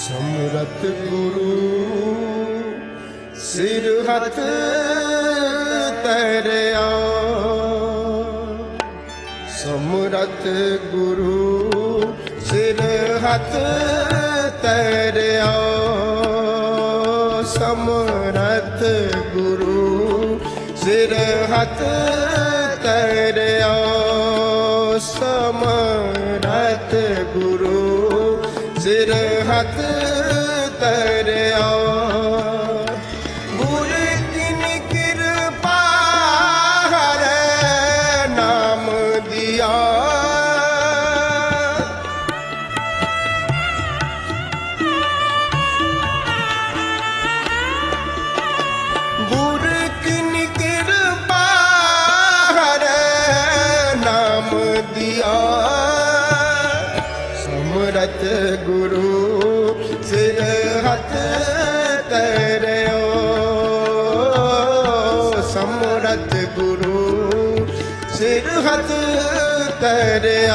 समरथ गुरु सिर हथ तरिया, समरथ गुरु सिर हथ तरिया, समरथ गुरु सिर हथ तरिया, समरथ गुरु सिर हथ तरिया। गुरु किन कृपा हर नाम दिया, गुरु किन कृपा हर नाम दिया, समरथ गुरु सिर हथ तरिया, समरथ गुरु सिर हथ तरिया।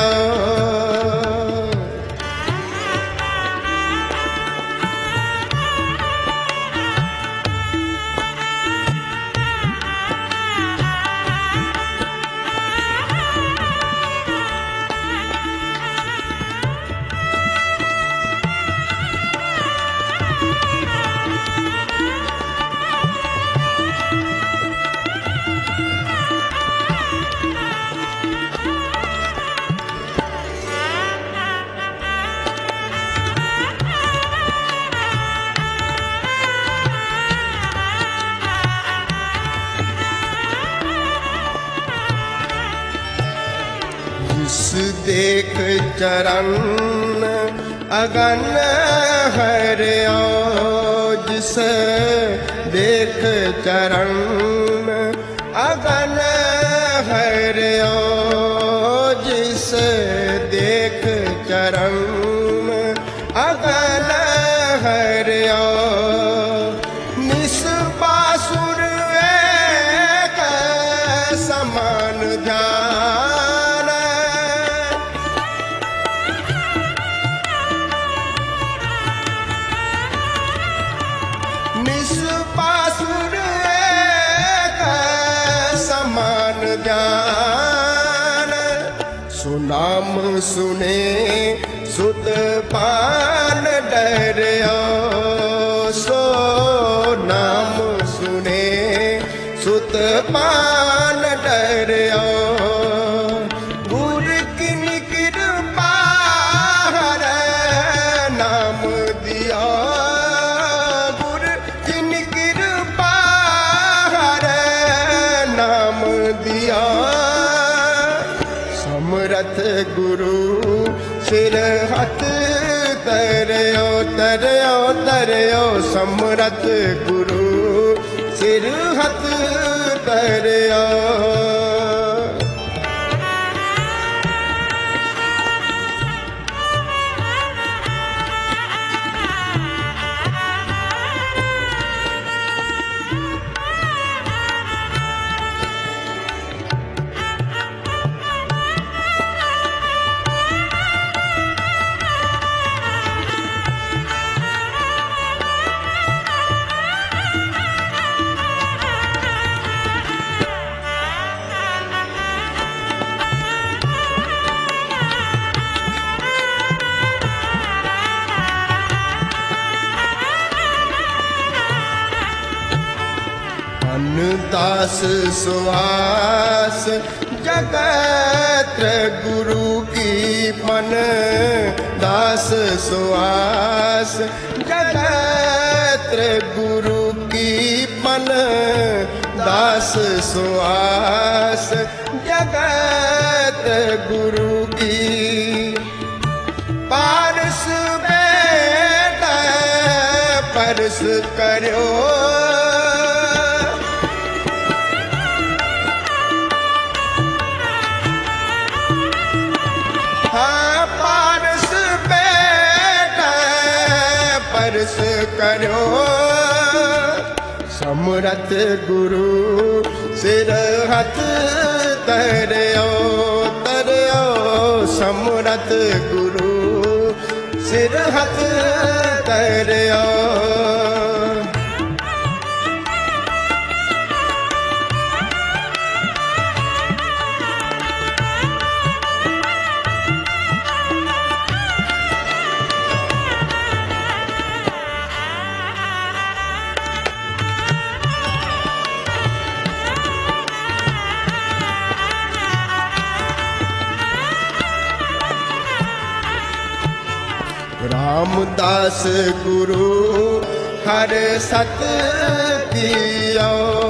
देख चरण अगन हरिया, जिस देख चरण अगन हरिया, जिस देख चरण अगन हरिया। निष्पासुर एक समान ध्यान, निष्पासुर एक समान ज्ञान। सुनाम सुने सुत पान डरिया, सो नाम सुने सुत पान डरिया। गुरु किन कृपा हर नाम दिया, दिया, समरथ गुरु सिर हथ तरियो, तरियो तरियो, समरथ गुरु सिर हथ तरियो। दास सुहास जगत गुरु की मन, दास सुहास जगत गुरु की मन, दास सुहास जगत गुरु की। पारस बेटा परस करो, पारस बेटा परस करो, समरथ गुरु सिर हथ तरियो, तरियो, समरथ गुरु सिर हथ तरियो। तरियो। रामदास गुरु हर सत कियो।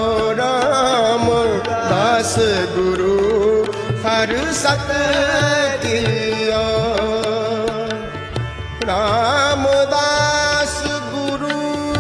रामदास गुरु हर सत कियो। रामदास गुरु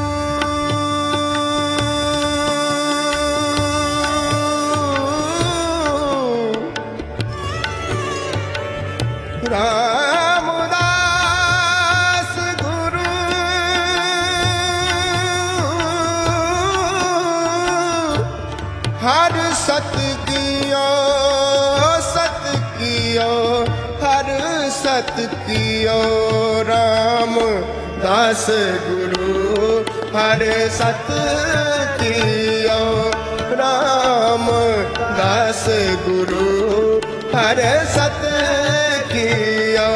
हर सत कियो, सत कियो, हर सत कियो। रामदास गुरु हर सत कियो। रामदास गुरु हर सत कियो।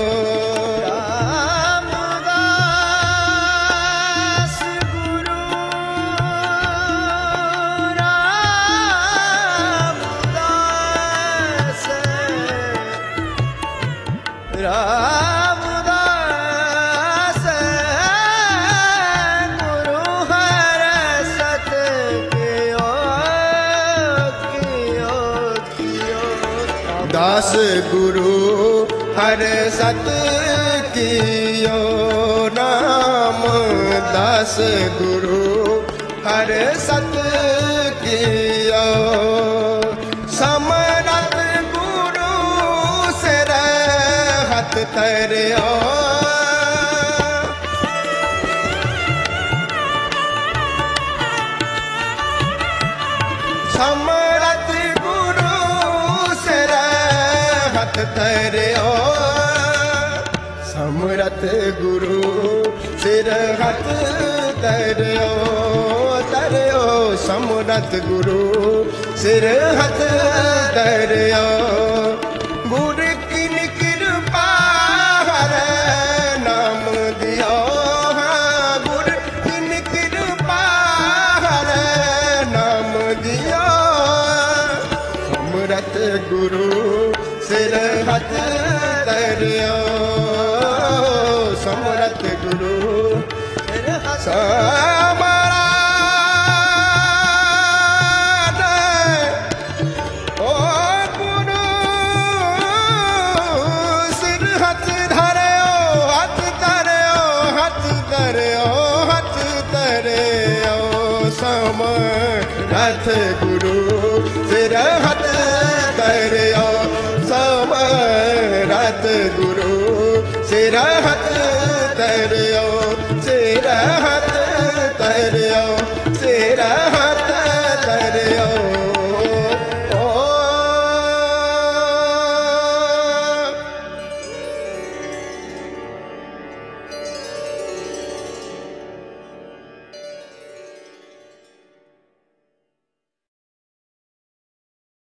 रामदास गुरु हर सत कियो, कियो, कियो। दास गुरु हर सत कियो। रामदास गुरु हर सत कियो। समरत गुरु सिर हथ तरियो। समरत गुरु सिर हथ तरियो। समरत गुरु सिर हथ तरियो, तरियो। समरत गुरु सिर हथ तरियो। गुरु की कृपा हर नाम दियो। गुरु की कृपा हर नाम दियो। समरत गुरु सिर हथ तरियो। समरत गुरु ओ गुरु सिर हथ धरियो, हथ धरियो, हथ धरियो, हथ धरियो। समरथ गुरु सिर हथ धरियो। समरथ गुरु सिर हथ धरियो। सिर हथ